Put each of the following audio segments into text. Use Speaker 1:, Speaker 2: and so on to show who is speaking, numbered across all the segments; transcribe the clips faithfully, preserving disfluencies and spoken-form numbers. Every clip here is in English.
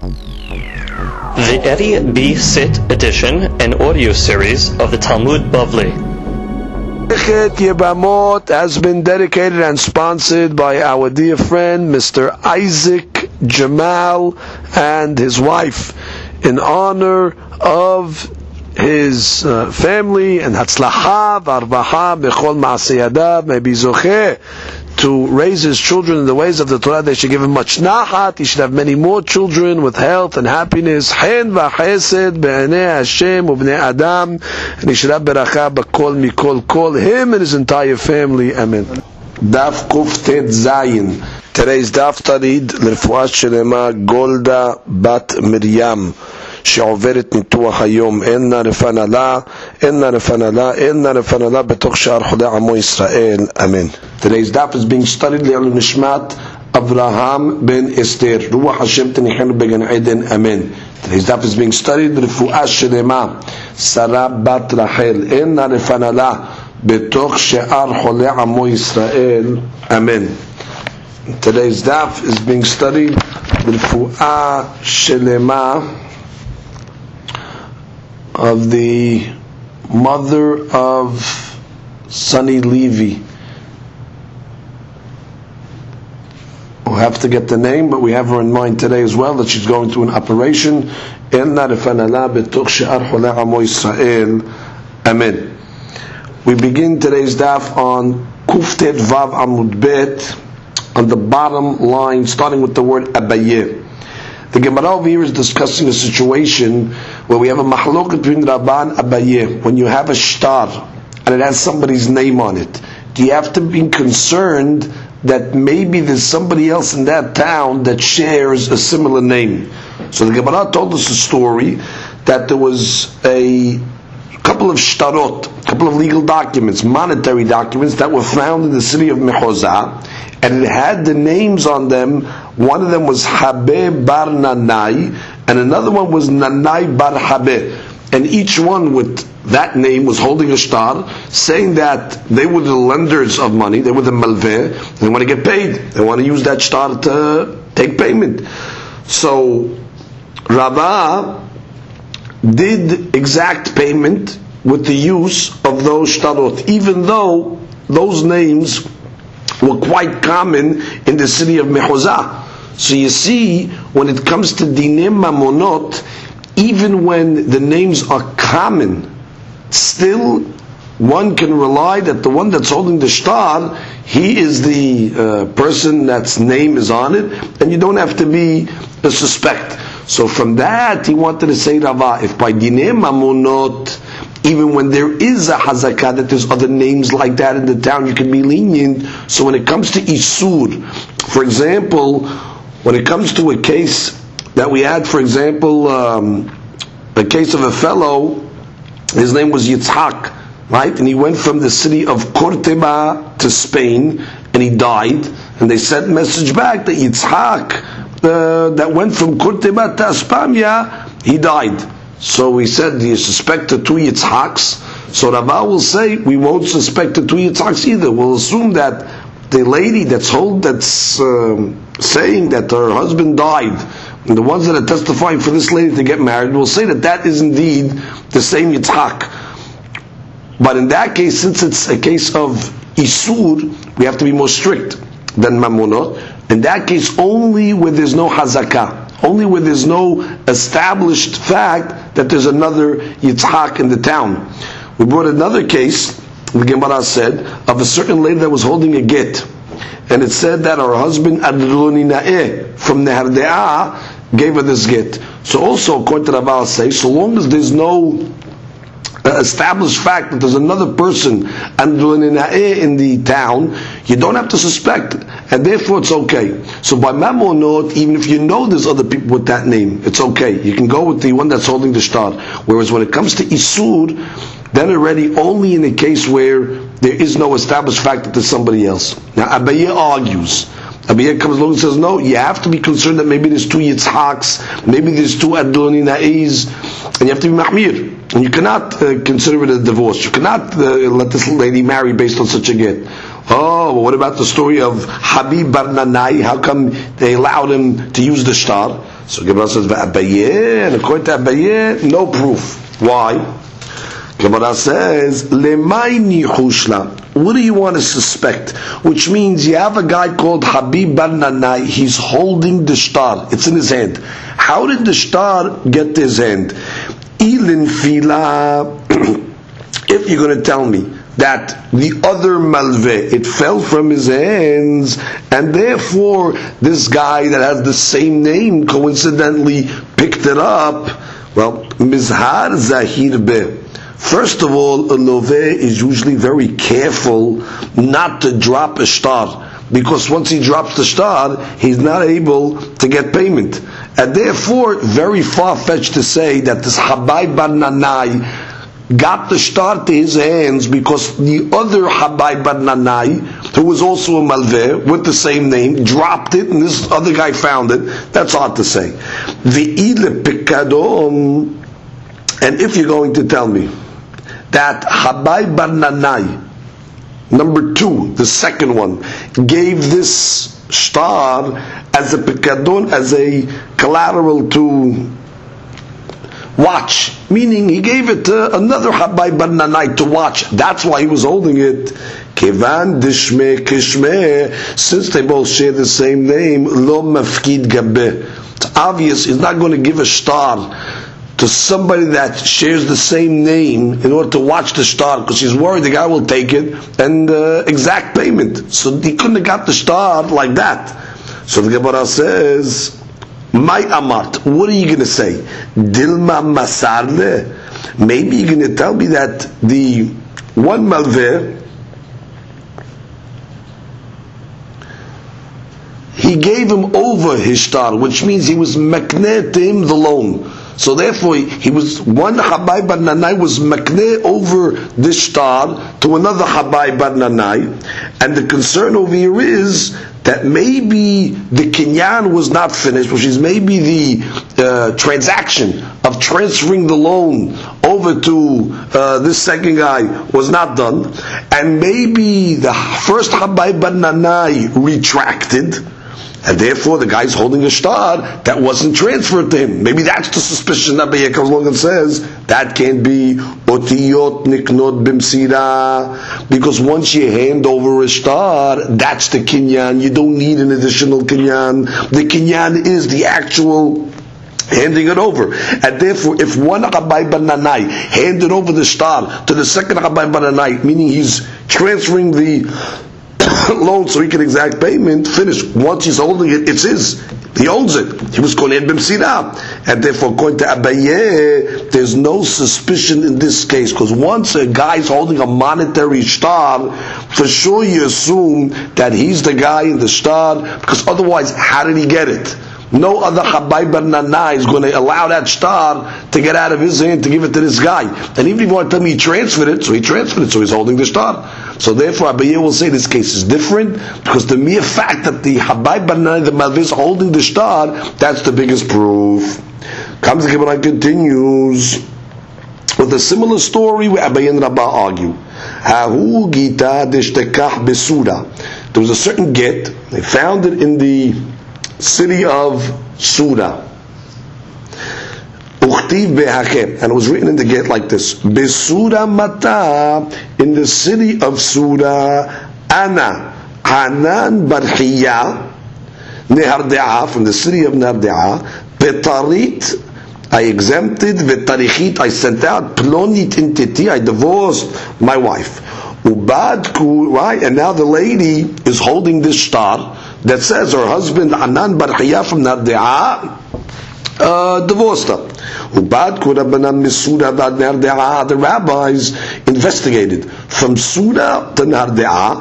Speaker 1: The Eddie B. Sit edition, an audio series of the Talmud Bavli.
Speaker 2: Masechet Yebamot has been dedicated and sponsored by our dear friend Mister Isaac Jamal and his wife in honor of his uh, family and Hatzlacha v'Arbacha b'chol ma'aseh yadav. May be zocheh to raise his children in the ways of the Torah. They should give him much nachat. He should have many more children with health and happiness. Chen v'chesed be'anei Hashem u'bnei Adam. And he should have beracha b'kol mikol kol. Him and his entire family. Amen. Daf Kuftet Zayin. Today's daf tarid l'refuah shelema Golda bat Miriam, שעוברת ניתוח היום. אין נרפנה לה, אין נרפנה לה, אין נרפנה לה בתוך שאר חולי עמו ישראל. אמן. Today's daf is being studied לעילוי נשמת אברהם בן אסתר. רוח השם תניחנו בגן עדן. אמן. Today's daf is being studied רפואה שלמה שרה בת רחל. אין נרפנה לה בתוך שאר חולי עמו ישראל. אמן. Today's daf is being studied רפואה שלמה of the mother of Sonny Levy. We'll have to get the name, but we have her in mind today as well, that she's going through an operation. Amen. We begin today's daf on Kuftet Vav Amud Bet, on the bottom line, starting with the word Abaye. The Gemara over here is discussing a situation where we have a mahloket between Rabban and Abaye. When you have a shtar and it has somebody's name on it, do you have to be concerned that maybe there's somebody else in that town that shares a similar name? So the Gemara told us a story that there was a couple of shtarot, a couple of legal documents, monetary documents that were found in the city of Mechoza, and it had the names on them. One of them was Habe bar Nanai, and another one was Nanai bar Habe. And each one with that name was holding a shtar, saying that they were the lenders of money, they were the malveh, they want to get paid. They want to use that shtar to take payment. So Rava did exact payment with the use of those shtarot, even though those names were quite common in the city of Mechoza. So you see, when it comes to dinim mamonot, even when the names are common, still one can rely that the one that's holding the shtar, he is the uh, person that's name is on it, and you don't have to be a suspect. So from that, he wanted to say, Rava, if by dinim mamonot, even when there is a hazakah, that there's other names like that in the town, you can be lenient. So when it comes to Isur, for example, when it comes to a case that we had, for example, um, a case of a fellow, his name was Yitzhak, right? And he went from the city of Corteba to Spain, and he died. And they sent a message back that Yitzhak, uh, that went from Corteba to Aspamia, he died. So we said, do you suspect the two Yitzhaks? So Rava will say, we won't suspect the two Yitzhaks either. We'll assume that the lady that's hold, that's um, saying that her husband died, and the ones that are testifying for this lady to get married, will say that that is indeed the same Yitzhak. But in that case, since it's a case of Isur, we have to be more strict than Mamonot. In that case, only where there's no Hazakah. Only where there's no established fact that there's another Yitzhak in the town. We brought another case, the Gemara said, of a certain lady that was holding a get. And it said that her husband, Adloninae, from Nehardeah, gave her this get. So also, according to Rava, say, so long as there's no uh, established fact that there's another person, Adloninae, in the town, you don't have to suspect it. And therefore it's okay. So by Mamonot, even if you know there's other people with that name, it's okay. You can go with the one that's holding the shtar. Whereas when it comes to Isur, then already only in a case where there is no established fact that there's somebody else. Now Abaye argues. Abaye comes along and says, no, you have to be concerned that maybe there's two Yitzhaks, maybe there's two Adoninaes, and you have to be Mahmir. And you cannot uh, consider it a divorce. You cannot uh, let this lady marry based on such a get. Oh, well, what about the story of Habib Bar Nanai? How come they allowed him to use the shtar? So Gemara says, Abaye, and according to Abaye, no proof. Why? Gemara says, Lemay nichushla. What do you want to suspect? Which means you have a guy called Habib Bar Nanai. He's holding the shtar. It's in his hand. How did the shtar get to his hand? Ilin fila. If you're going to tell me that the other malveh, it fell from his hands, and therefore this guy that has the same name coincidentally picked it up, well, mizhar zahir beh. First of all, a loveh is usually very careful not to drop a shtar, because once he drops the shtar, he's not able to get payment. And therefore, very far-fetched to say that this Habib Bar Nanai got the shtar to his hands because the other Habib Bar Nanai, who was also a malveh with the same name, dropped it and this other guy found it. That's hard to say. Ve'ile pikadon. And if you're going to tell me that Habib Bar Nanai, number two, the second one, gave this shtar as a pikadon, as a collateral to watch, meaning he gave it to another Habib Bar Nanai to watch. That's why he was holding it. Kevan dishme kishme, since they both share the same name, lo mafkid gabe. It's obvious he's not going to give a shtar to somebody that shares the same name in order to watch the shtar, because he's worried the guy will take it and uh, exact payment. So he couldn't have got the shtar like that. So the Gemara says, My amart, what are you going to say? Dilma masarle? Maybe you're going to tell me that the one malveh, he gave him over his shtar, which means he was makneh to him the loan. So therefore, he was one Habib Bar Nanai was makneh over this shtar to another Habib Bar Nanai, and the concern over here is that maybe the kinyan was not finished, which is maybe the uh, transaction of transferring the loan over to uh, this second guy was not done, and maybe the first Habib Bar Nanai retracted, and therefore the guy's holding a shtar that wasn't transferred to him. Maybe that's the suspicion that Abaye comes along and says that can't be otiyot niknot bimsira, because once you hand over a shtar, that's the kinyan. You don't need an additional kinyan. The kinyan is the actual handing it over, and therefore, if one Habib Bar Nanai handed over the shtar to the second Habib Bar Nanai, meaning he's transferring the loan so he can exact payment, finished. Once he's holding it, it's his. He owns it. He was koneh b'msira, and therefore, according to Abaye, there's no suspicion in this case, because once a guy's holding a monetary shtar, for sure you assume that he's the guy in the shtar, because otherwise, how did he get it? No other Habib Bar Nanai is going to allow that shtar to get out of his hand to give it to this guy. And even if you want to tell me he transferred it, so he transferred it, so he's holding the shtar. So therefore, Abaye will say this case is different, because the mere fact that the Habib Bar Nanai, the malveh, is holding the shtar, that's the biggest proof. Comes the Gemara and continues with a similar story where Abaye and Rabbah argue. Hahu gita deshtekach besura. There was a certain get, they found it in the city of Sura. Uchtiv behachem, and it was written in the get like this: Besura mata, in the city of Sura, Ana Hanan bar Hiya Nehardea, from the city of Nehardea, Betarit, I exempted, Vetarichit, I sent out, Plonit intiti, I divorced my wife. Ubadku, right? And now the lady is holding this shtar that says her husband Hanan bar Hiya from Nehardea uh, divorced her. The rabbis investigated from Suda to Nehardea.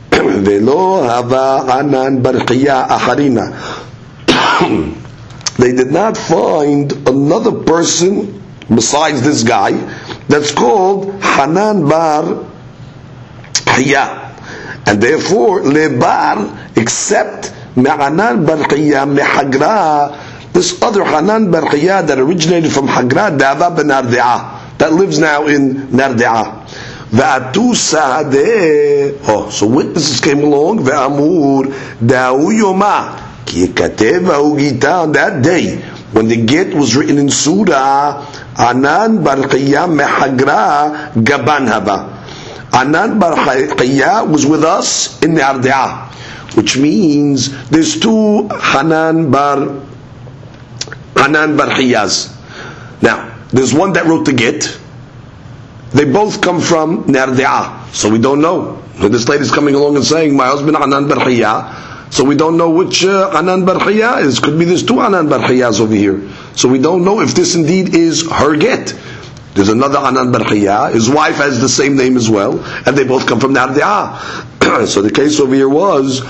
Speaker 2: They did not find another person besides this guy that's called Hanan bar Hiya, and therefore lebar, except Hanan bar Hiya mehagra, this other Hanan bar Hiya that originated from Hagra, Dava ben Nehardea, that lives now in Nehardea. Ve'atu sa'adeh. Oh, so witnesses came along. Ve'amur da'u yoma. On that day, when the get was written in Surah, Anan Barqiya Mehagra Gaban Haba. Anan Barqiya was with us in the Arde'ah, which means there's two Hanan Bar Hanan Barqiyas. Now, there's one that wrote the get. They both come from Nardi'ah, so we don't know. This lady's coming along and saying, my husband Anan Barqiya. So we don't know which uh, Anan Barqiya is. Could be there's two Anan Barqiyas over here. So we don't know if this indeed is her get. There's another Anan Barqiya. His wife has the same name as well, and they both come from Nardi'ah. So the case over here was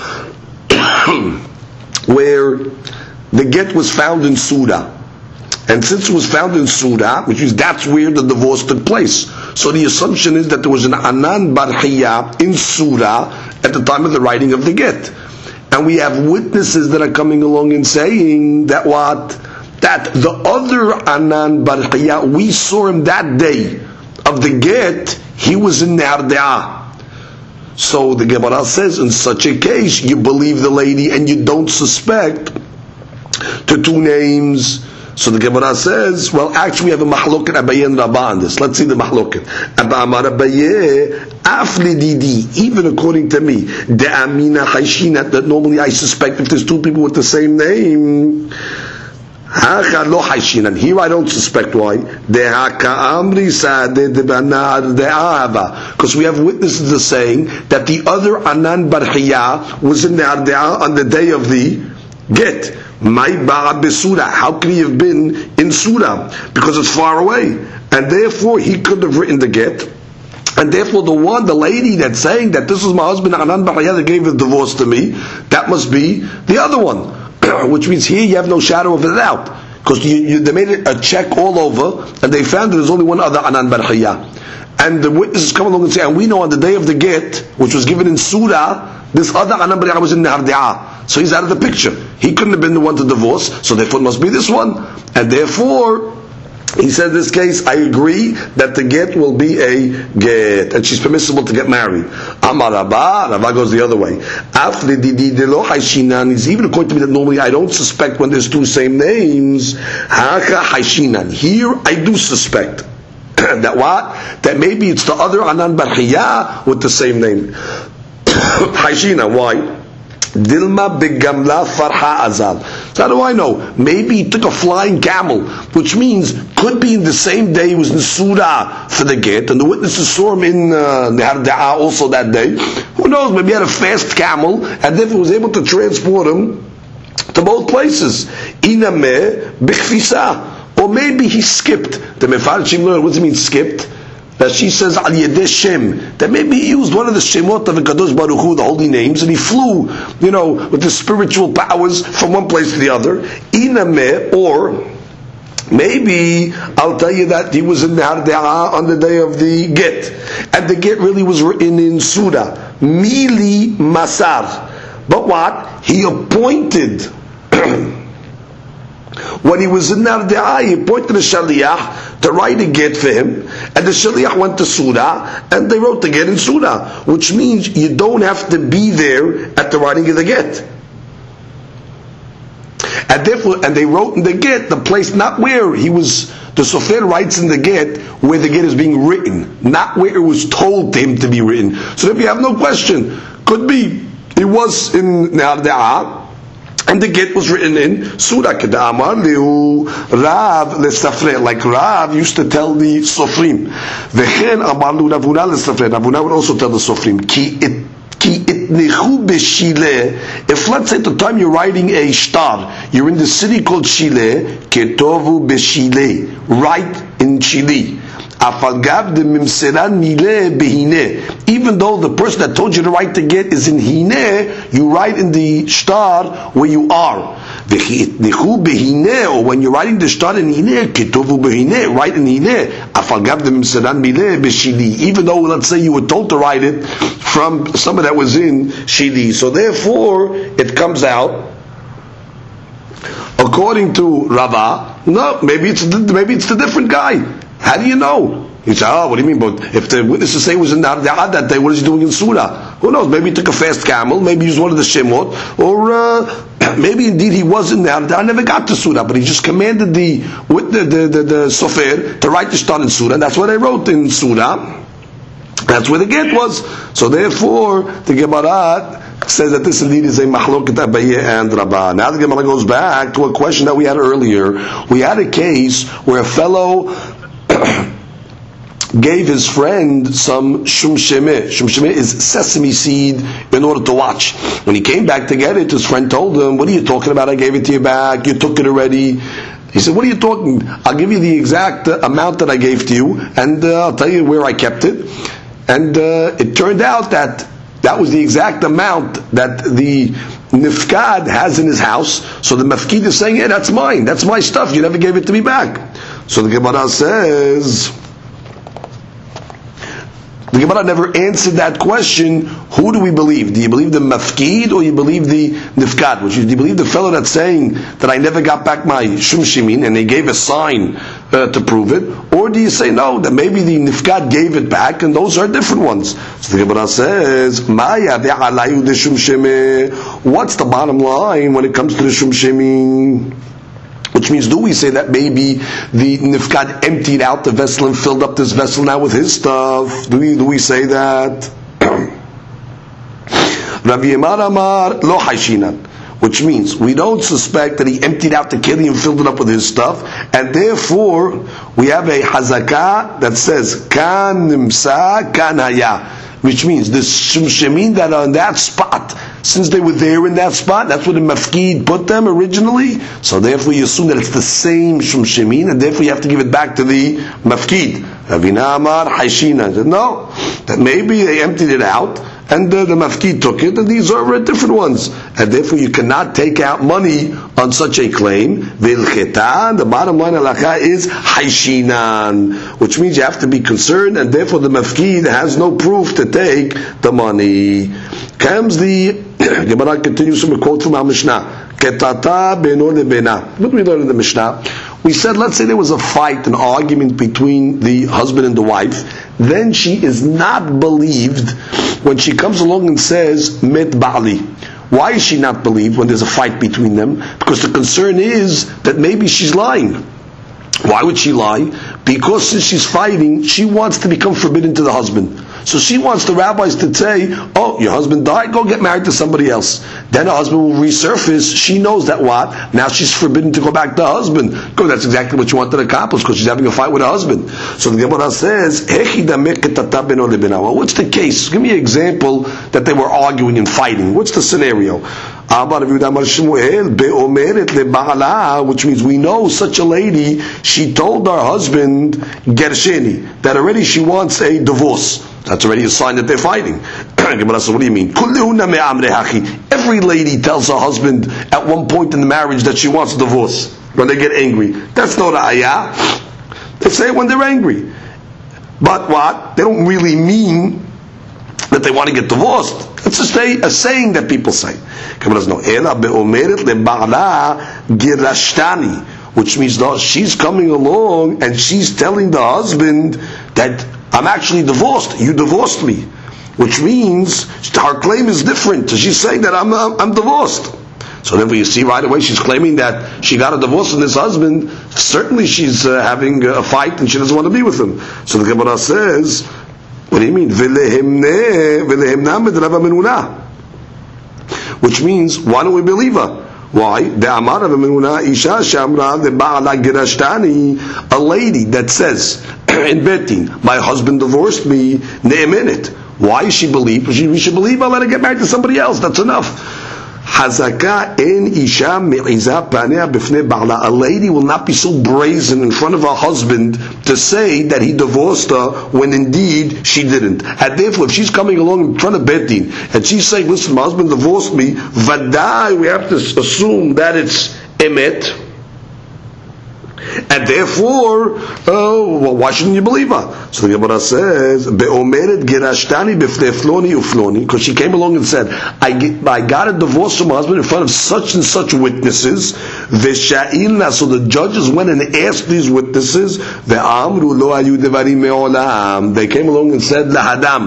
Speaker 2: where the get was found in Surah. And since it was found in Surah, which means that's where the divorce took place. So the assumption is that there was an Anan Barqiya in Surah at the time of the writing of the get. And we have witnesses that are coming along and saying that what? That the other Anan Barqiya, we saw him that day of the get, he was in Nardi'ah. So the Gemara says, in such a case, you believe the lady and you don't suspect the two names. So the Gemara says, well, actually we have a mahloket Abaye and Rabba on this. Let's see the mahloket. Abba Amar Abaye, Afli Didi, even according to me, De Amina Chayshina, that normally I suspect if there's two people with the same name, Hacha Lo Chayshinan. Here I don't suspect. Why? De Haka Amri Sade De Banar De Ahava. Because we have witnesses that saying that the other Anan Barqiya was in the Arde'ah on the day of the get. My Ba'a Besura. How could he have been in Surah? Because it's far away. And therefore he could have written the get. And therefore the one, the lady that's saying that this is my husband Anan Barqiya that gave the divorce to me, that must be the other one. Which means here you have no shadow of a doubt. Because you, you, they made a check all over and they found that there's only one other Anan Barqiya. And the witnesses come along and say, and we know on the day of the get, which was given in Surah, this other Anan Barqiya was in Nardi'ah. So he's out of the picture. He couldn't have been the one to divorce, so therefore it must be this one. And therefore, he said in this case, I agree that the get will be a get, and she's permissible to get married. Amar Rabba, Rabba goes the other way. After the lo Hayshinan is even according to me that normally I don't suspect when there's two same names. Haka Hayshinan. Here I do suspect. That what? That maybe it's the other Anan Barqiya with the same name. Haishina, why? Dilma begamla farha azal. So how do I know? Maybe he took a flying camel, which means could be in the same day he was in Surah for the get, and the witnesses saw him in uh, Nardi'ah also that day. Who knows? Maybe he had a fast camel, and therefore was able to transport him to both places. Inameh b'chfisa. Or maybe he skipped. The Mefarshim learned, what does it mean skipped? That she says al yedeh Shem, that maybe he used one of the Shemot of the Kadosh Baruch Hu, the holy names, and he flew, you know, with the spiritual powers from one place to the other. Inameh, or maybe I'll tell you that he was in Nardi'ah on the day of the get, and the get really was written in Surah. Mili Masar. But what? He appointed when he was in Nardi'ah, he appointed a Shaliach to write a get for him, and the Shaliach went to Surah, and they wrote the get in Surah, which means you don't have to be there at the writing of the get. And therefore, and they wrote in the get the place not where he was, the Sofer writes in the get where the get is being written, not where it was told to him to be written. So if you have no question, could be he was in Nardi'ah, and the get was written in Surah. Kedamar lehu Rav lesafre, like Rav used to tell the Sofrim. Vechen amar lu Ravuna lesafre. Ravuna would also tell the Sofrim. Ki it ki itnechu b'Shileh. If let's say at the time you're writing a shtar, you're in the city called Shileh. Ketovu b'Shileh. Write in Shileh. Even though the person that told you to write the get is in Hineh, you write in the shtar where you are. Or when you're writing the shtar in Hineh, write in Hineh. Even though, let's say, you were told to write it from someone that was in Shili. So therefore, it comes out, according to Rava, no, maybe it's maybe it's the different guy. How do you know? He said, oh, what do you mean? But if the witnesses say he was in Nardi'ah that day, what is he doing in Surah? Who knows? Maybe he took a fast camel, maybe he used one of the shemot, or uh, maybe indeed he wasn't there. I never got to surah, but he just commanded the with the the, the, the sofer to write the shtar in surah. That's what they wrote in surah. That's where the get was. So therefore, the Gemara says that this indeed is a mahloket Abaye and Rabbah. Now the Gemara goes back to a question that we had earlier. We had a case where a fellow gave his friend some shumsheme. Shumsheme is sesame seed in order to watch. When he came back to get it, his friend told him, "What are you talking about? I gave it to you back. You took it already." He said, "What are you talking? I'll give you the exact uh, amount that I gave to you, and uh, I'll tell you where I kept it." And uh, it turned out that that was the exact amount that the nifkad has in his house. So the mafkid is saying, "Yeah, that's mine. That's my stuff. You never gave it to me back." So the Gemara says, the Gemara never answered that question. Who do we believe? Do you believe the mafkid or you believe the nifkad? Which is, do you believe the fellow that's saying that I never got back my shumshimin and they gave a sign uh, to prove it? Or do you say no, that maybe the nifkad gave it back and those are different ones? So the Gemara says, what's the bottom line when it comes to the shumshimin? Which means, do we say that maybe the nifkad emptied out the vessel and filled up this vessel now with his stuff? Do we do we say that? Rabbi Yemar Amar lo haishinan, which means we don't suspect that he emptied out the keli and filled it up with his stuff, and therefore we have a hazakah that says kan nimsa kan haya, which means the shumshemin that are in that spot, since they were there in that spot, that's where the mafkid put them originally, so therefore you assume that it's the same shumshemin, and therefore you have to give it back to the mafkid. Ravina Amar Haishina said, no, that maybe they emptied it out, and uh, the mafkid took it, and these are uh, different ones, and therefore you cannot take out money on such a claim. Vilchetan, the bottom line halakha is haishinan, which means you have to be concerned, and therefore the mafkid has no proof to take the money. Comes the Gemara continues from a quote from our Mishnah. Ketata beno lebena. What do we learn in the Mishnah? We said, let's say there was a fight, an argument between the husband and the wife. Then she is not believed when she comes along and says, Met Ba'ali. Why is she not believed when there's a fight between them? Because the concern is that maybe she's lying. Why would she lie? Because since she's fighting, she wants to become forbidden to the husband. So she wants the rabbis to say, oh, your husband died, go get married to somebody else. Then her husband will resurface. She knows that what? Now she's forbidden to go back to her husband. Because that's exactly what she wanted to accomplish, because she's having a fight with her husband. So the Gemara says, well, what's the case? Give me an example that they were arguing and fighting. What's the scenario? Which means we know such a lady, she told her husband, Gersheni, that already she wants a divorce. That's already a sign that they're fighting. Gemara says, what do you mean? Every lady tells her husband at one point in the marriage that she wants a divorce when they get angry. That's not a ayah. They say it when they're angry. But what? They don't really mean that they want to get divorced. It's just a, a saying that people say. Gemara says, no. Which means no, she's coming along and she's telling the husband that I'm actually divorced. You divorced me. Which means her claim is different. So she's saying that I'm, I'm, I'm divorced. So then you see right away she's claiming that she got a divorce from this husband. Certainly she's uh, having a fight and she doesn't want to be with him. So the Gemara says, what do you mean? Which means, why don't we believe her? Why? A lady that says in Betin, my husband divorced me, ne'emenet. Why is she believed? We should believe her, let her get married to somebody else. That's enough. Hazaka en isha me'iza panea b'fnei ba'ala. A lady will not be so brazen in front of her husband to say that he divorced her when indeed she didn't. And therefore, if she's coming along in front of Beit Din and she's saying, "Listen, my husband divorced me," vadai, we have to assume that it's emet. And therefore, oh, well, why shouldn't you believe her? So the Gemara says, "Be'omeret gerashtani b'fnei floni ufloni," because she came along and said, I, get, "I got a divorce from my husband in front of such and such witnesses." V'sha'ilna, so the judges went and asked these witnesses. Ve'amru lo hayu devarim me'olam. They came along and said, "Lahadam."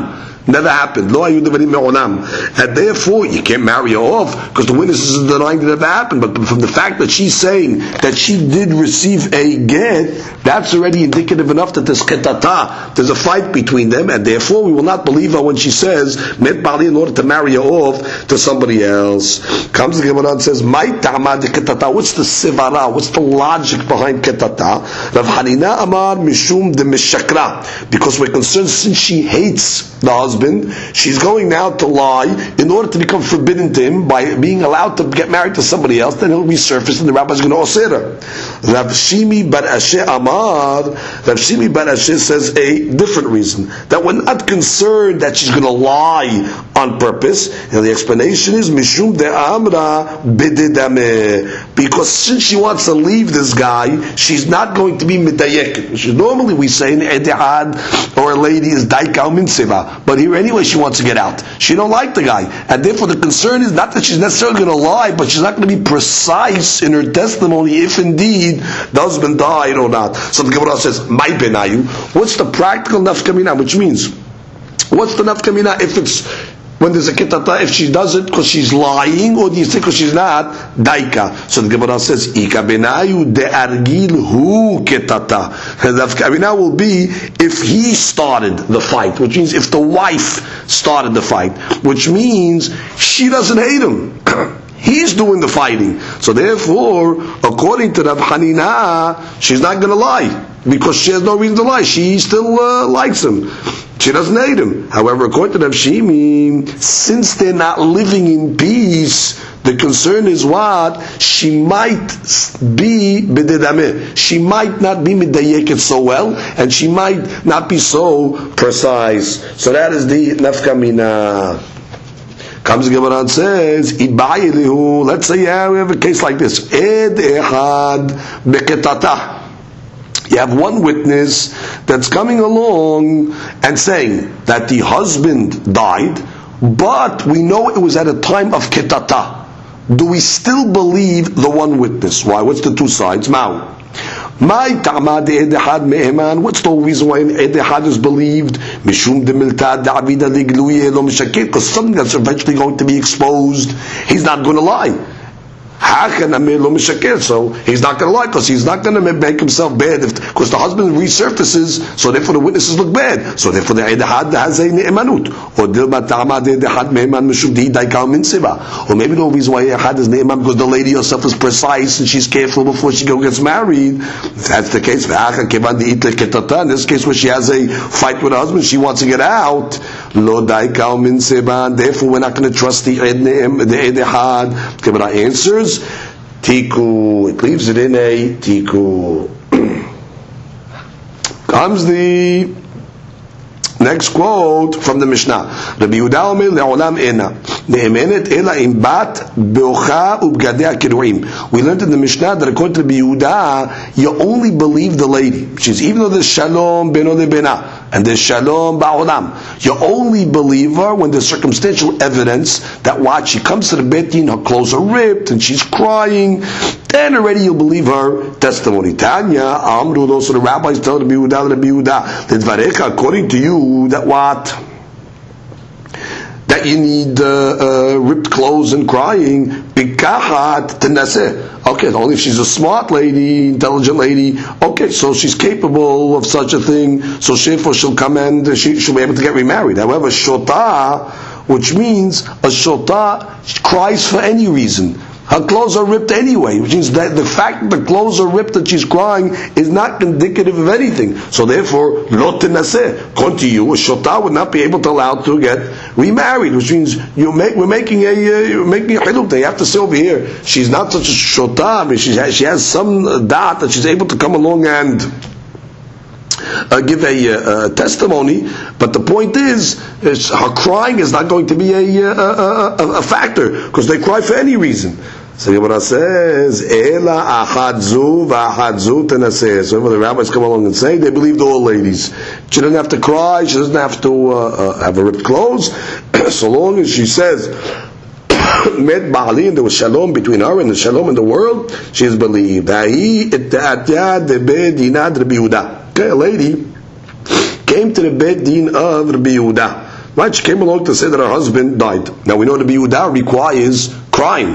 Speaker 2: Never happened. Lo hayu devarim me'olam. And therefore, you can't marry her off because the witnesses are denying that it never happened. But from the fact that she's saying that she did receive a get, that's already indicative enough that there's ketata, there's a fight between them, and therefore we will not believe her when she says met bali in order to marry her off to somebody else. Comes the Gemara and says, "My ta'amad ketata." What's the sivara? What's the logic behind ketata? Rav Hanina amar mishum de mishakra, because we're concerned since she hates the husband, she's going now to lie in order to become forbidden to him by being allowed to get married to somebody else. Then he'll resurface, and the rabbi's going to osir her. Rav Shimi bar Asher amar. Rav Shimi bar Asher says a different reason, that we're not concerned that she's going to lie on purpose. And the explanation is mishum de amra bididame, because since she wants to leave this guy, she's not going to be midayek. Which is normally we say in edihad or a lady is daika minsiva, but here anyway she wants to get out. She don't like the guy, and therefore the concern is not that she's necessarily going to lie, but she's not going to be precise in her testimony if indeed the husband died or not. So the Gemara says, "My benayu." What's the practical nafkamina? Which means, what's the nafkamina if it's when there's a ketata, if she does it because she's lying, or do you say because she's not daika? So the Gemara says, "Ika benayu de argil hu ketata." And the nafkamina will be if he started the fight, which means if the wife started the fight, which means she doesn't hate him. He's doing the fighting. So therefore, according to Rav Hanina, she's not going to lie, because she has no reason to lie. She still uh, likes him. She doesn't hate him. However, according to Rav Shimi, since they're not living in peace, the concern is what? She might be b'dedameh. She might not be midayeket so well, and she might not be so precise. So that is the nafkamina. Comes the Gemara and says, let's say yeah, we have a case like this. Ed ehad beketata. You have one witness that's coming along and saying that the husband died, but we know it was at a time of ketata. Do we still believe the one witness? Why? What's the two sides? Mao. My ta'amad edehad me'eman. What's the reason why edehad is believed? Mishum de miltad da'avida ligluye lo mishakir. Because something that's eventually going to be exposed, he's not going to lie. So he's not going to lie, because he's not going to make himself bad if, because the husband resurfaces, so therefore the witnesses look bad. So therefore the edehad has a ne'emanut. Or dilma ta'amad edehad me'eman mishum di daikal min siva. Or maybe the reason why edehad is ne'eman because the lady herself is precise and she's careful before she gets married. If that's the case, in this case where she has a fight with her husband, she wants to get out. Lo daikal min siva. Therefore we're not going to trust the edehad. Gemara answers, Tiku. It leaves it in a Tiku. Comes the next quote from the Mishnah. Rabbi Yehuda omer le'olam ena ne'emenet ela im bat beocha ubgadei kiruim. We learned in the Mishnah that according to Rabbi Yehuda, you only believe the lady, which is even though there's shalom beno lebena and there's shalom ba'olam, you only believe her when there's circumstantial evidence that what she comes to the Beit Din, her clothes are ripped and she's crying, then already you'll believe her testimony. Tanya Amru, those are the rabbis tell Rabbi Yehuda, Rabbi Yehuda, that according to you, that what? That you need uh, uh, ripped clothes and crying. Bikahat tenaseh. Okay, only if she's a smart lady, intelligent lady. Okay, so she's capable of such a thing. So therefore she'll come and she, she'll be able to get remarried. However, shota, which means a shota cries for any reason. Her clothes are ripped anyway, which means that the fact that the clothes are ripped that she's crying is not indicative of anything. So therefore, lo tenaseh. According to you, a shota would not be able to allow to get remarried, which means you make, we're making a uh, you're making a hiluk. They have to say over here, she's not such a shota. I mean, she has, she has some dot that she's able to come along and Uh, give a uh, testimony, but the point is, is her crying is not going to be a, a, a, a factor, because they cry for any reason. So Gemara says, "Ela ahadzu v'ahadzu tenaseh." So when the rabbis come along and say, they believe the old ladies. She doesn't have to cry. She doesn't have to uh, uh, have her ripped clothes, so long as she says, "Met ba'ali," and there was shalom between her and the shalom in the world, she is believed. Okay, a lady came to the Beit Din of Rabbi Yehuda. Right? She came along to say that her husband died. Now we know the Yehuda requires crying.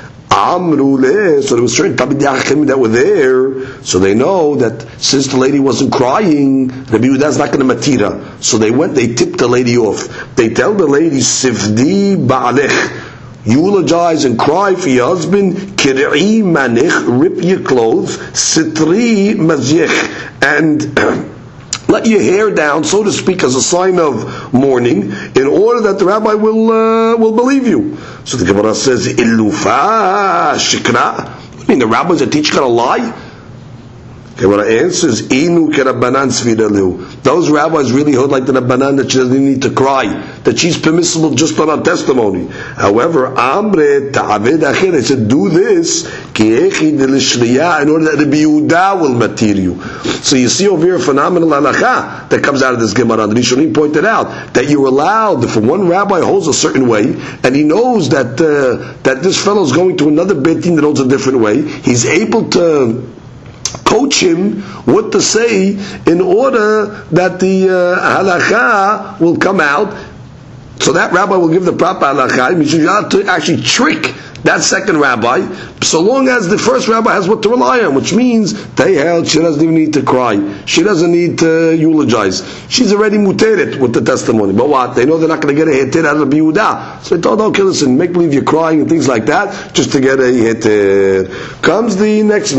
Speaker 2: Amrule, so there was certain Talmidei Chachamim that were there, so they know that since the lady wasn't crying, Rabbi Yehuda is not going to matira. So they went, they tipped the lady off. They tell the lady, Sifdi ba'alech, eulogize and cry for your husband, Kir'i manich, rip your clothes, Sitri mazyech, and let your hair down, so to speak, as a sign of mourning, in order that the rabbi will uh, will believe you. So the Gemara says, Ilufa shikra. What do you mean, the rabbis that teach you to lie? The Gemara answers, Inu kerabanan svidelu. Those rabbis really hold like the Rabbanan that she doesn't need to cry, that she's permissible just on her testimony. However, Amre ta'aved achir, they said, do this, ki'echi delishriya, in order that the Yehuda will matir you. So you see over here a phenomenal halakha that comes out of this Gemara. The Rishonim pointed out that you're allowed, if one rabbi holds a certain way, and he knows that uh, that this fellow is going to another Beit Din that holds a different way, he's able to coach him what to say in order that the uh, halakha will come out. So that rabbi will give the proper halakha. Means you have to actually trick that second rabbi, so long as the first rabbi has what to rely on, which means they held she doesn't even need to cry, she doesn't need to eulogize, she's already muteret with the testimony. But what? They know they're not going to get a heter out of Yehuda, so they told, okay, listen, make believe you're crying and things like that, just to get a heter. Comes the next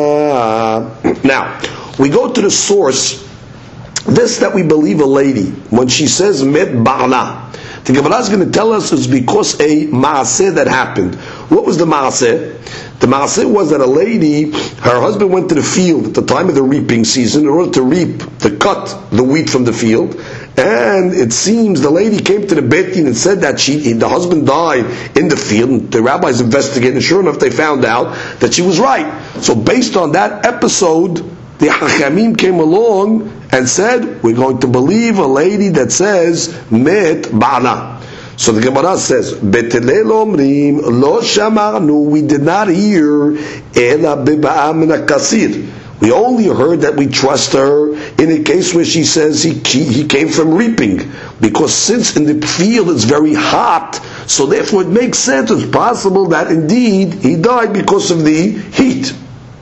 Speaker 2: Mishnah. Now, we go to the source, this that we believe a lady, when she says met ba'ala, the Gemara is going to tell us it's because a maaseh that happened. What was the maaseh? The maaseh was that a lady, her husband went to the field at the time of the reaping season in order to reap, to cut the wheat from the field, and it seems the lady came to the Beit Din and said that she, the husband died in the field, and the rabbis investigated, and sure enough they found out that she was right. So based on that episode, the Hachamim came along and said, we're going to believe a lady that says, met ba'ala. So the Gemara says, Betelel omrim, lo shamarnu, we did not hear, ela beba'am min kasir. We only heard that we trust her in a case where she says he, he came from reaping. Because since in the field it's very hot, so therefore it makes sense, it's possible that indeed he died because of the heat.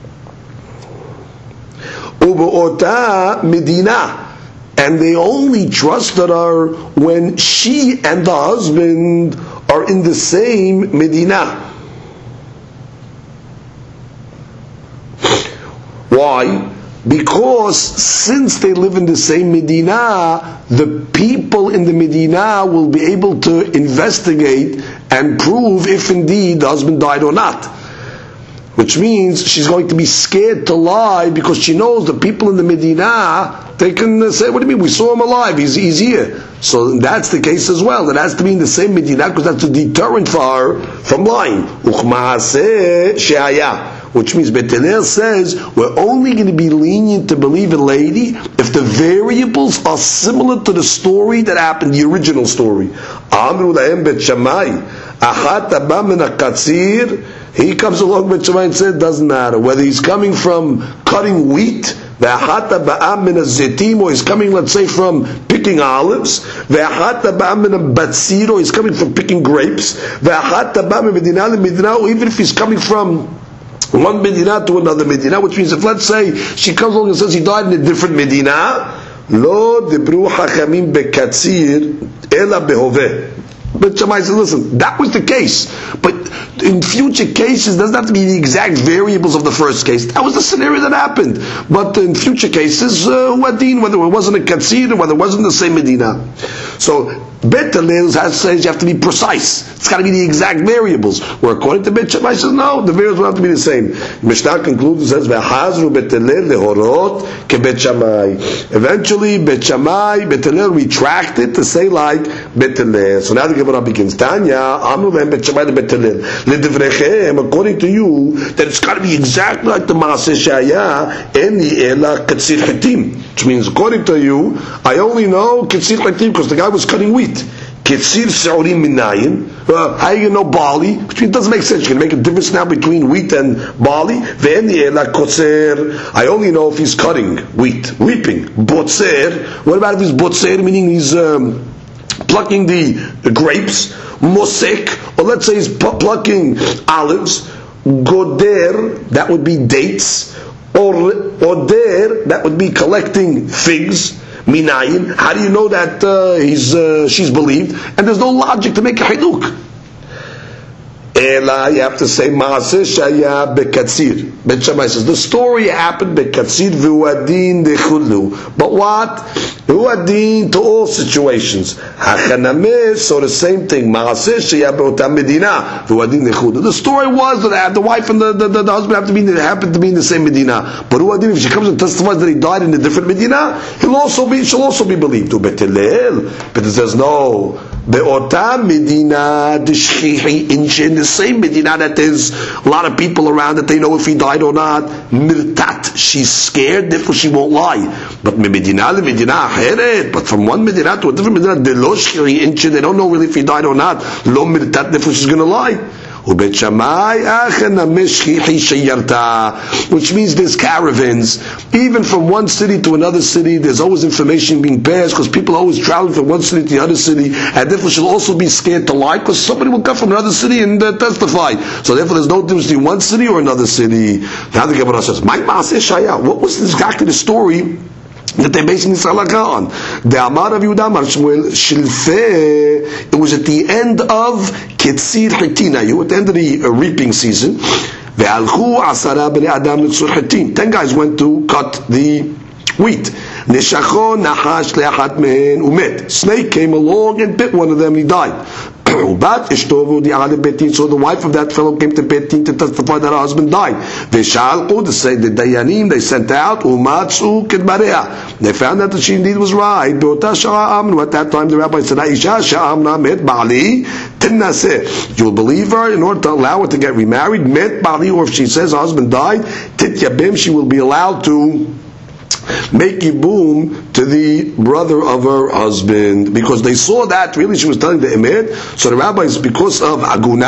Speaker 2: Ubu'ota medina, and they only trusted her when she and the husband are in the same medina. Why? Because since they live in the same medina, the people in the medina will be able to investigate and prove if indeed the husband died or not. Which means she's going to be scared to lie because she knows the people in the Medina, they can say, what do you mean? We saw him alive, he's, he's here. So that's the case as well. It has to be in the same Medina because that's a deterrent for her from lying. Which means Beit Hillel says we're only going to be lenient to believe a lady if the variables are similar to the story that happened, the original story. Amru lahem Bet Shammai, achat haba min hakatzir. He comes along with Shammai and said, doesn't matter whether he's coming from cutting wheat, ve'achata ba'am min hazetim, or he's coming, let's say, from picking olives, ve'achata ba'am min batzir, or he's coming from picking grapes, ve'achata ba'am min medina medina, or even if he's coming from one medina to another medina, which means if, let's say, she comes along and says he died in a different medina, lo dibru hachamim bekatzir ela behoveh. But Shammai says, listen, that was the case. But in future cases, it doesn't have to be the exact variables of the first case. That was the scenario that happened. But in future cases, uh, whether it wasn't a katsir, whether it wasn't the same Medina. So, Bet Hillel says you have to be precise. It's got to be the exact variables. Where according to Bet Shammai says, no, the variables don't have to be the same. Mishnah concludes and says, V'hazru Bet Hillel lehorot ke Bet Shammai. Eventually, Bet Shammai, Bet Hillel retracted to say like Bet Hillel. So now the Gemara begins. Tanya, Amru lehem Bet Shammai le Bet Hillel. Ledivrechem, according to you, that it's got to be exactly like the Maaseh Shaya, Eni ela katzir chitim. Which means, according to you, I only know katzir chitim because the guy was cutting wheat. Ketzir se'orim minayin. How you know barley? Which means it doesn't make sense. You can make a difference now between wheat and barley. Ve'eni ela kotzer. I only know if he's cutting wheat, reaping. Botzer. What about if he's botzer, meaning he's um, plucking the, the grapes, mosek, or let's say he's plucking olives, goder, that would be dates, or oder, that would be collecting figs. Minayin, how do you know that uh, he's uh, she's believed? And there's no logic to make a hiduk. Ela, you have to say Maaseh Shaya Bekatzir. Bet Shammai says the story happened Bekatzir v'uadin dechulu. But what? V'uadin to all situations. Hachanamis, so the same thing. Maaseh Shaya be'otam medina v'uadin dechulu. The story was that the wife and the, the, the, the husband have to be happen to be in the same medina. But Uadin, if she comes and testifies that he died in a different medina, he'll also be she'll also be believed. But it says no. Be'otam medina deshchihi inshin, the same medina that there's a lot of people around that they know if he died or not. Mirtat, she's scared, therefore she won't lie. But medina le medina aheret, but from one medina to a different medina, de lo shchihi inshin, they don't know really if he died or not. Lo mirtat, therefore she's going to lie. Ubet Shammai, which means there's caravans, even from one city to another city. There's always information being passed because people are always traveling from one city to the other city, and therefore she'll also be scared to lie because somebody will come from another city and uh, testify. So therefore, there's no difference between one city or another city. Now the Gemara says, "My Maaseh Shaya." What was exactly the story that they're basing this halakha on? The Amar of Yehuda Amar Shmuel Shilfeh. It was at the end of Ketzir Hitinayu, at the end of the uh, reaping season. Ve'alchu asara bnei adam l'tzur hitin. Ten guys went to cut the wheat. Neshacho nahash le'achat mehen umet. Snake came along and bit one of them and he died. Ubat ishtovu di'ale betin. So the wife of that fellow came to betin to testify that her husband died. Ve'shalku, the say the dayanim they sent out umatzu kedbareha. They found out that she indeed was right. Be'ota shara amnu. At that time the rabbi said, "Aisha sha'amna met ba'ali tinnaseh." You'll believe her in order to allow her to get remarried. Met ba'ali, or if she says her husband died, tityabim, she will be allowed to make yibum to the brother of her husband, because they saw that really she was telling the emet. So the rabbis, because of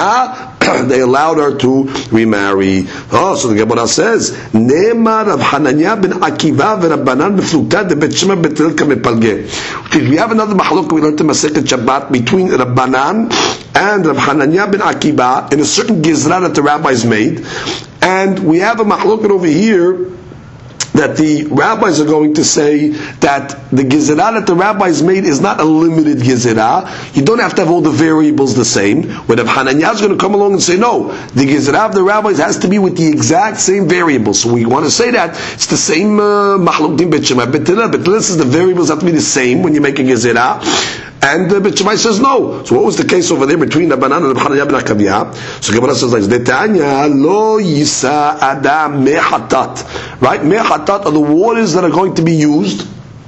Speaker 2: aguna, they allowed her to remarry. Oh, so the Gemara says, Ne'emar Rav Hananya ben Akiva veRabbanan b'flukta de Bet Shema betel kamepalge. We have another mahaluk we learned in Masechet Shabbat between Rabbanan and Rav Hananya ben Akiva in a certain gizra that the rabbis made, and we have a mahaluk over here that the rabbis are going to say that the gizerah that the rabbis made is not a limited gizerah. You don't have to have all the variables the same. When Rav Hananya is going to come along and say, no, the gizerah of the rabbis has to be with the exact same variables. So we want to say that it's the same mahluk din bet shema betila, but this is the variables have to be the same when you make a gizerah. And uh, Bet Shammai says no. So what was the case over there between Rabbanan and Rav Hananya ben Akavia? So Gemara says like this: Detanya lo yisa adam mehatat. Right, mehatat are the waters that are going to be used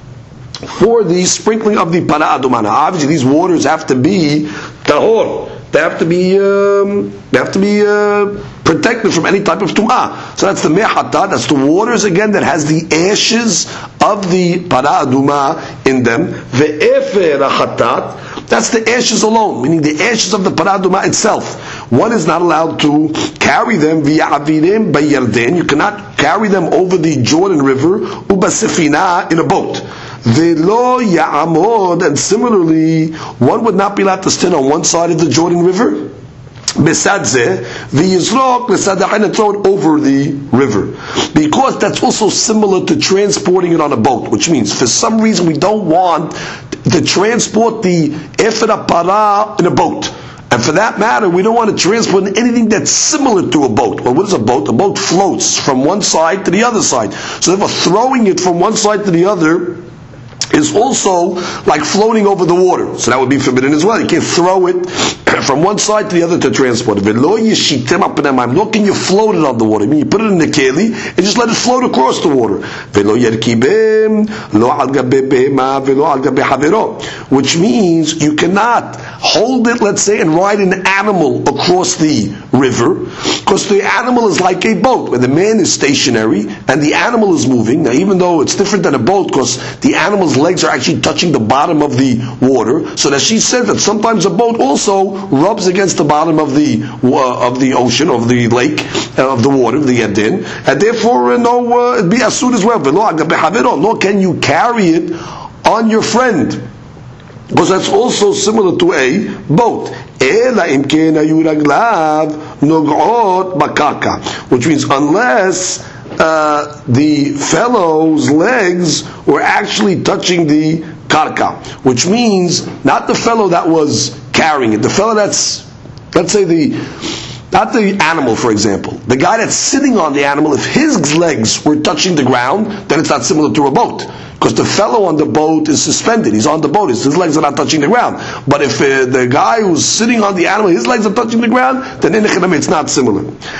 Speaker 2: for the sprinkling of the para adumana. Obviously, these waters have to be tahor. They have to be um, they have to be uh, protected from any type of tum'ah. So that's the mehatat. That's the waters again that has the ashes of the para aduma in them. Ve'efer achatat. That's the ashes alone, meaning the ashes of the para aduma itself. One is not allowed to carry them via avirim by Yarden. You cannot carry them over the Jordan River ubasefina in a boat. Velo ya'amod, and similarly, one would not be allowed to stand on one side of the Jordan River. Besadze, the Yisrok, and throw it over the river. Because that's also similar to transporting it on a boat, which means for some reason we don't want to transport the Ephra Para in a boat. And for that matter, we don't want to transport anything that's similar to a boat. Well, what is a boat? A boat floats from one side to the other side. So therefore, throwing it from one side to the other is also like floating over the water. So that would be forbidden as well. You can't throw it from one side to the other to transport it. Nor can you float it on the water. I mean, you put it in the keli and just let it float across the water. Which means you cannot hold it, let's say, and ride an animal across the river, because the animal is like a boat, where the man is stationary and the animal is moving. Now, even though it's different than a boat, because the animal's legs are actually touching the bottom of the water, so that she said that sometimes a boat also rubs against the bottom of the uh, of the ocean, of the lake, uh, of the water, of the Yadin, and therefore uh, no, uh, it'd be asud as well. Nor can you carry it on your friend. because that's also similar to a boat. Which means unless uh, the fellow's legs were actually touching the karka, which means not the fellow that was carrying it, the fellow that's, let's say the, not the animal, for example, the guy that's sitting on the animal, if his legs were touching the ground, then it's not similar to a boat. Because the fellow on the boat is suspended. He's on the boat. His legs are not touching the ground. But if uh, the guy who's sitting on the animal, his legs are touching the ground, then in it's not similar.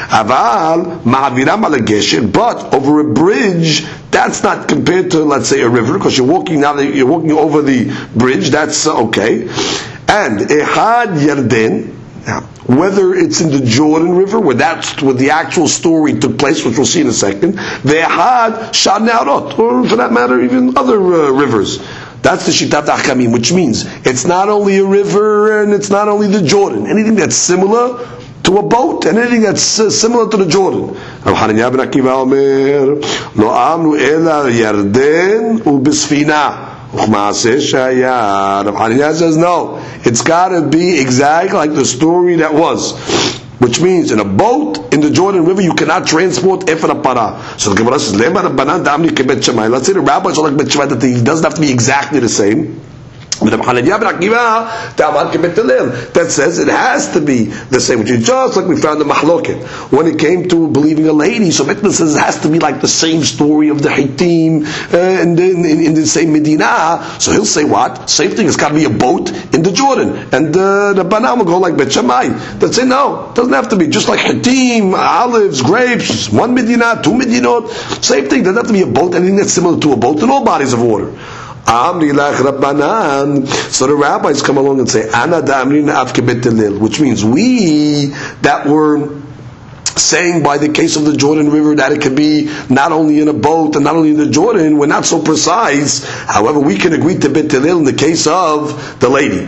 Speaker 2: But over a bridge, that's not compared to, let's say, a river, because you're walking now, you're walking over the bridge, that's uh, okay. And Ehad Yarden, whether it's in the Jordan River, where that's where the actual story took place, which we'll see in a second, ve'ehad shad ne'arot, or for that matter, even other uh, rivers. That's the Shitat Achkamim, which means it's not only a river and it's not only the Jordan. Anything that's similar to a boat and anything that's uh, similar to the Jordan. Rav Hananiah ben Akiva Omer, lo amnu ela Yarden u'bisfina. Rav Hananiah says no, it's got to be exactly like the story that was, which means in a boat in the Jordan River you cannot transport efer para. So the Gemara says, let's say the rabbis are like Bet Shammai, that it doesn't have to be exactly the same. But Rav Hananiah ben Akiva that says it has to be the same, which is just like we found in Mahloket when it came to believing a lady. So Betna says it has to be like the same story of the Hittim uh, in, the, in, in the same Medina. So he'll say what? Same thing. It's got to be a boat in the Jordan, and uh, the Banam will go like Bet Shammai. They'll say no, it doesn't have to be. Just like Hittim, olives, grapes, one Medina, two Medinot, same thing. Doesn't have to be a boat. Anything that's similar to a boat in all bodies of water. So the rabbis come along and say, which means we that were saying by the case of the Jordan River that it could be not only in a boat and not only in the Jordan, we're not so precise. However, we can agree to Bet Hillel in the case of the lady.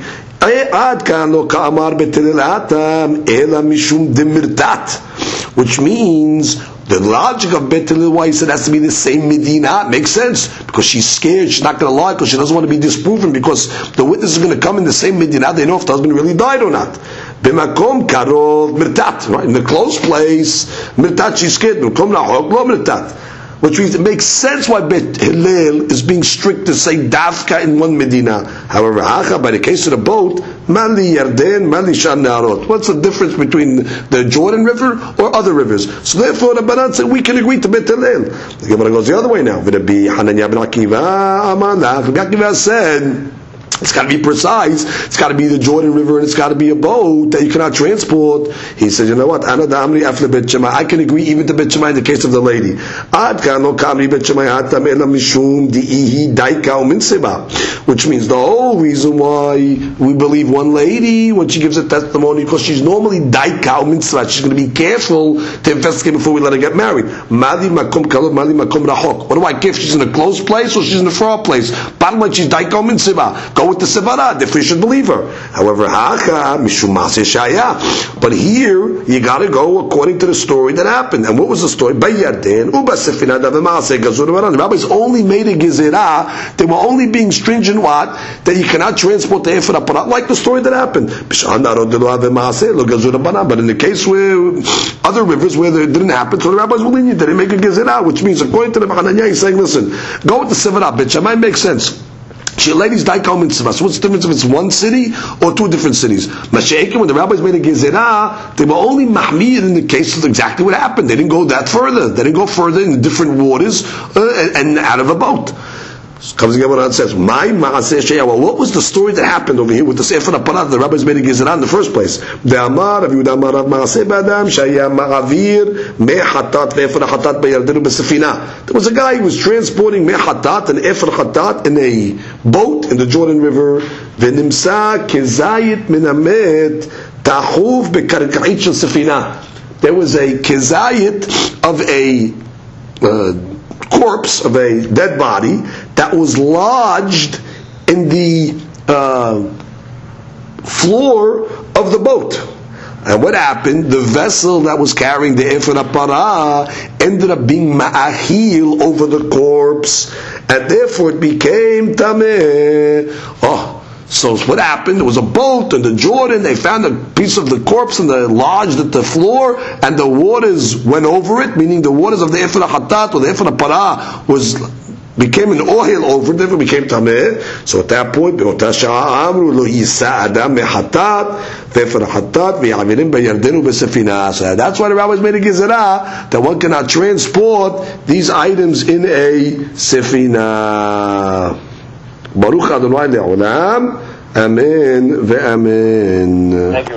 Speaker 2: Which means the logic of Bet Hillel, why he said it has to be the same Medina, makes sense, because she's scared, she's not going to lie, because she doesn't want to be disproven, because the witness is going to come in the same Medina, they know if the husband really died or not. B'makom karov mirtat, right? In the close place, mirtat, she's scared. B'makom nahok lo mirtat. Which means it makes sense why Bet Hillel is being strict to say Davka in one Medina. However, Hacha, by the case of the boat, Mali Yarden, Mali Shan Ne'arot. What's the difference between the Jordan River or other rivers? So therefore, the Banan said we can agree to Bet Hillel. The Gemara goes the other way now. V'Rabbi Hananiah ben Akiva, Amanah. Rabbi Akiva said, it's got to be precise. It's got to be the Jordan River, and it's got to be a boat that you cannot transport. He said, you know what? I can agree even to Bet Shammai in the case of the lady. Which means the whole reason why we believe one lady when she gives a testimony, because she's normally daika mitzvah. She's going to be careful to investigate before we let her get married. What do I care if she's in a close place or she's in a far place? Bottom line, she's daika mitzvah. Go with the Sevara, if we should believe her. However, but here you got to go according to the story that happened. And what was the story? The rabbis only made a gezerah. They were only being stringent what? That you cannot transport the ephod aparat, like the story that happened. But in the case where other rivers where it didn't happen, so the rabbis were lenient. They didn't make a gezerah, which means according to the Hananiah, he's saying, listen, go with the Sevara. Bet Shammai makes sense. She ladies daika mitzvah. So what's the difference if it's one city or two different cities? Masha'ekim, when the rabbis made a gezerah, they were only mahmir in the case of exactly what happened. They didn't go that further. They didn't go further in the different waters uh, and, and out of a boat. So comes the Gemara and says, "My ma'aseh sheyah." Well, what was the story that happened over here with the sefer aparat? The rabbis made a gezerah in the first place. The Amar Rav Yehuda Amar Rav Ma'aseh B'Adam sheyah ma'avir me'hatat ve'efer hatat be'yardenu b'sefina. There was a guy who was transporting me'hatat and efer hatat in a boat in the Jordan River. V'nimsa kezayit minamet tahuf be'karka'it shel sefina. There was a kezayit of a uh, corpse of a dead body that was lodged in the uh, floor of the boat. And what happened? The vessel that was carrying the ephod hapara ended up being ma'ahil over the corpse, and therefore it became tameh. Oh, So what happened? There was a boat in the Jordan. They found a piece of the corpse and the lodged at the floor, and the waters went over it. Meaning the waters of the Efer HaChatat or the Efer HaPara was became an oil over it. Therefore became tameh. So at that point, be'ota sha'a amru lo yisa adam me'chatat ve'efer HaChatat ve'yavirim be'yardenu be'sefina. So that's why the rabbis made a gezerah that one cannot transport these items in a sefina. Baruch Adonai le'olam. Amen ve'amen.